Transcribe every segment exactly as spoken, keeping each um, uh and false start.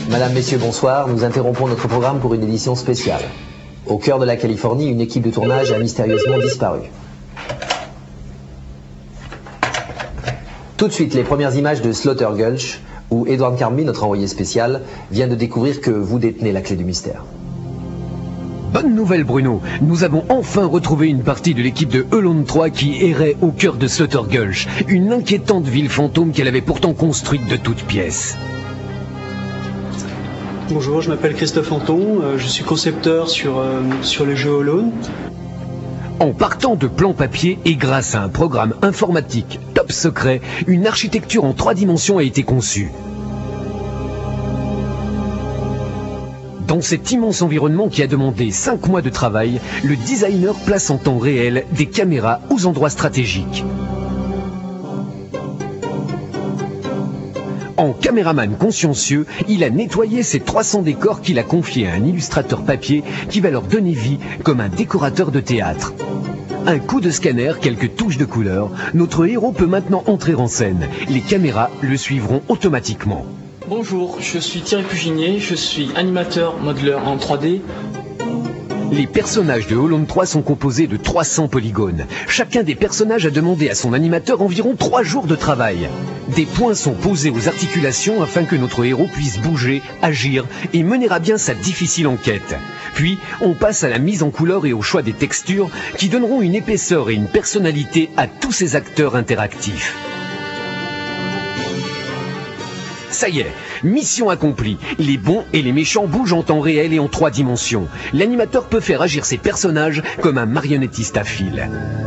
Madame, Messieurs, bonsoir. Nous interrompons notre programme pour une édition spéciale. Au cœur de la Californie, une équipe de tournage a mystérieusement disparu. Tout de suite, les premières images de Slaughter Gulch, où Edward Carnby, notre envoyé spécial, vient de découvrir que vous détenez la clé du mystère. Bonne nouvelle Bruno, nous avons enfin retrouvé une partie de l'équipe de Alone trois qui errait au cœur de Slaughter Gulch, une inquiétante ville fantôme qu'elle avait pourtant construite de toutes pièces. Bonjour, je m'appelle Christophe Anton, euh, je suis concepteur sur, euh, sur le jeu Alone. En partant de plans papier et grâce à un programme informatique top secret, une architecture en trois dimensions a été conçue. Dans cet immense environnement qui a demandé cinq mois de travail, le designer place en temps réel des caméras aux endroits stratégiques. En caméraman consciencieux, il a nettoyé ces trois cents décors qu'il a confiés à un illustrateur papier qui va leur donner vie comme un décorateur de théâtre. Un coup de scanner, quelques touches de couleur, notre héros peut maintenant entrer en scène. Les caméras le suivront automatiquement. Bonjour, je suis Thierry Puginier, je suis animateur modeleur en trois D. Les personnages de Alone trois sont composés de trois cents polygones. Chacun des personnages a demandé à son animateur environ trois jours de travail. Des points sont posés aux articulations afin que notre héros puisse bouger, agir et mener à bien sa difficile enquête. Puis, on passe à la mise en couleur et au choix des textures qui donneront une épaisseur et une personnalité à tous ces acteurs interactifs. Ça y est, mission accomplie. Les bons et les méchants bougent en temps réel et en trois dimensions. L'animateur peut faire agir ses personnages comme un marionnettiste à fil.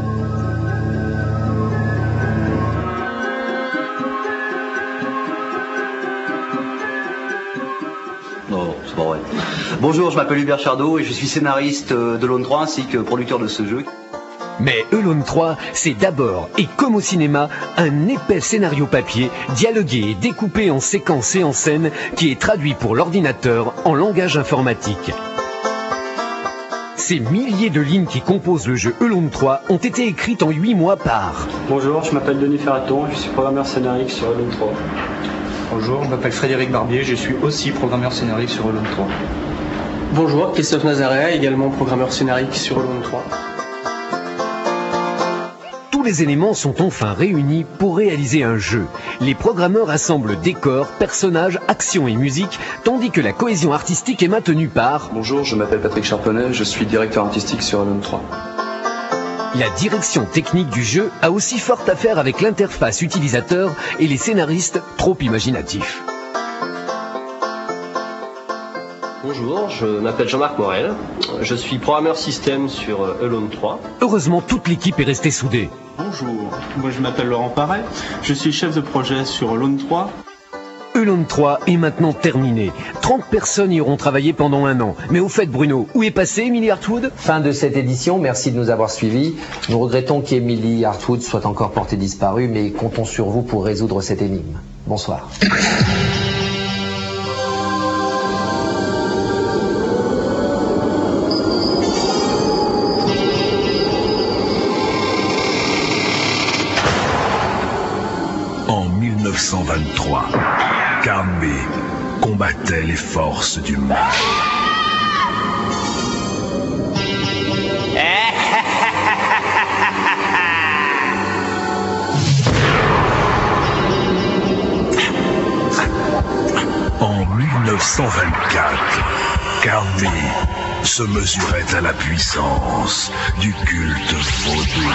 Non, c'est pas vrai. Bonjour, je m'appelle Hubert Chardot et je suis scénariste de Alone trois ainsi que producteur de ce jeu. Mais Alone trois, c'est d'abord, et comme au cinéma, un épais scénario papier, dialogué et découpé en séquences et en scènes, qui est traduit pour l'ordinateur en langage informatique. Ces milliers de lignes qui composent le jeu Alone trois ont été écrites en huit mois par... Bonjour, je m'appelle Denis Ferraton, je suis programmeur scénarique sur Alone trois. Bonjour, je m'appelle Frédéric Barbier, je suis aussi programmeur scénarique sur Alone trois. Bonjour, Christophe Nazaret, également programmeur scénarique sur Alone trois. Tous les éléments sont enfin réunis pour réaliser un jeu. Les programmeurs assemblent décors, personnages, actions et musique, tandis que la cohésion artistique est maintenue par... Bonjour, je m'appelle Patrick Charpenay, je suis directeur artistique sur Alone trois. La direction technique du jeu a aussi fort à faire avec l'interface utilisateur et les scénaristes trop imaginatifs. Bonjour, je m'appelle Jean-Marc Morel, je suis programmeur système sur Alone trois. Heureusement, toute l'équipe est restée soudée. Bonjour, moi je m'appelle Laurent Paré, je suis chef de projet sur Alone trois. Alone trois est maintenant terminé. trente personnes y auront travaillé pendant un an. Mais au fait, Bruno, où est passé Emily Hartwood? Fin de cette édition, merci de nous avoir suivis. Nous regrettons qu'Emily Hartwood soit encore portée disparue, mais comptons sur vous pour résoudre cette énigme. Bonsoir. En mille neuf cent vingt-trois, Carnby combattait les forces du mal. En mille neuf cent vingt-quatre, Carnby se mesurait à la puissance du culte vaudou.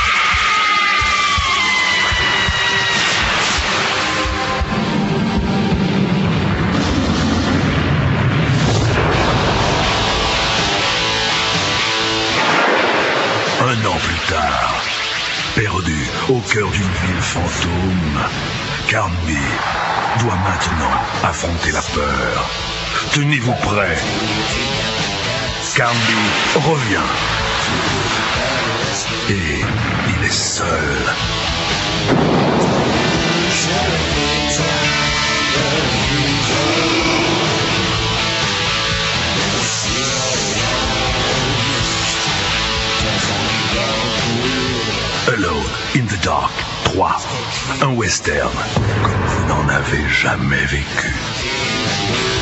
Un an plus tard, perdu au cœur d'une ville fantôme, Carnby doit maintenant affronter la peur. Tenez-vous prêts. Carnby revient. Et il est seul. Alone in the Dark trois, un western comme vous n'en avez jamais vécu.